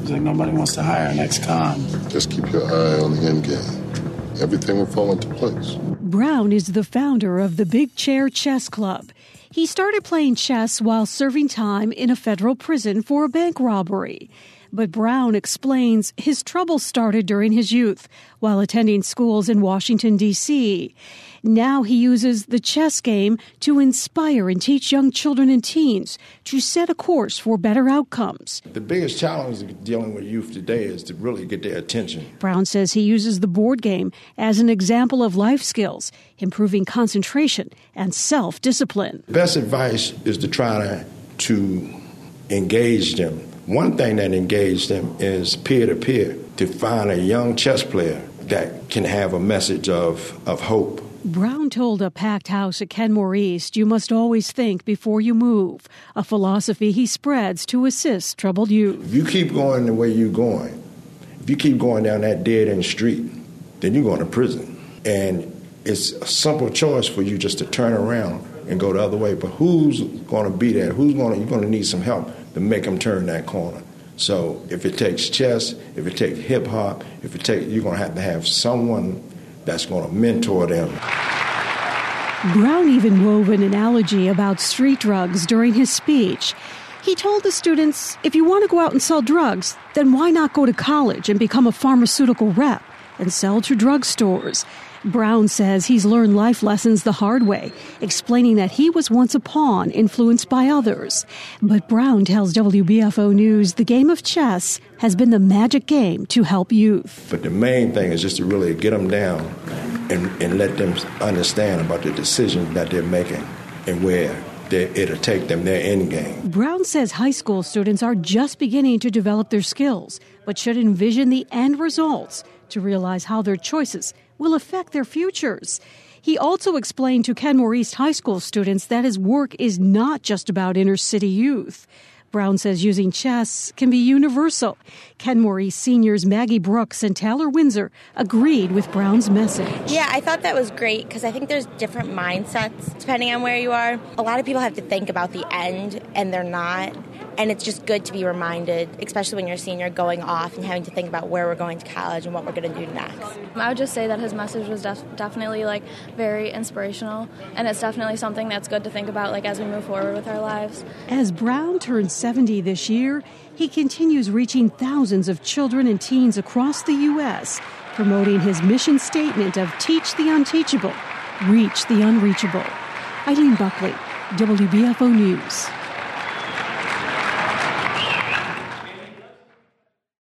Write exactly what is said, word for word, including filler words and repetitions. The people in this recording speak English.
Seems like nobody wants to hire an ex-con. Just keep your eye on the end game. Everything will fall into place. Brown is the founder of the Big Chair Chess Club. He started playing chess while serving time in a federal prison for a bank robbery. But Brown explains his trouble started during his youth while attending schools in Washington, D C Now he uses the chess game to inspire and teach young children and teens to set a course for better outcomes. The biggest challenge dealing with youth today is to really get their attention. Brown says he uses the board game as an example of life skills, improving concentration and self-discipline. Best advice is to try to, to engage them. One thing that engaged them is peer-to-peer, to find a young chess player that can have a message of, of hope. Brown told a packed house at Kenmore East, "You must always think before you move," a philosophy he spreads to assist troubled youth. If you keep going the way you're going, if you keep going down that dead-end street, then you're going to prison. And it's a simple choice for you just to turn around and go the other way. But who's going to be there? Who's going to, you're going to need some help to make them turn that corner. So if it takes chess, if it takes hip-hop, if it takes, you're going to have to have someone that's going to mentor them. Brown even wove an analogy about street drugs during his speech. He told the students, if you want to go out and sell drugs, then why not go to college and become a pharmaceutical rep and sell to drugstores? Brown says he's learned life lessons the hard way, explaining that he was once a pawn influenced by others. But Brown tells W B F O News the game of chess has been the magic game to help youth. But the main thing is just to really get them down and, and let them understand about the decisions that they're making and where it'll take them their end game. Brown says high school students are just beginning to develop their skills, but should envision the end results to realize how their choices will affect their futures. He also explained to Kenmore East High School students that his work is not just about inner-city youth. Brown says using chess can be universal. Kenmore East seniors Maggie Brooks and Taylor Windsor agreed with Brown's message. Yeah, I thought that was great because I think there's different mindsets depending on where you are. A lot of people have to think about the end, and they're not. And it's just good to be reminded, especially when you're a senior, going off and having to think about where we're going to college and what we're going to do next. I would just say that his message was def- definitely like very inspirational, and it's definitely something that's good to think about like as we move forward with our lives. As Brown turns seventy this year, he continues reaching thousands of children and teens across the U S, promoting his mission statement of teach the unteachable, reach the unreachable. Eileen Buckley, W B F O News.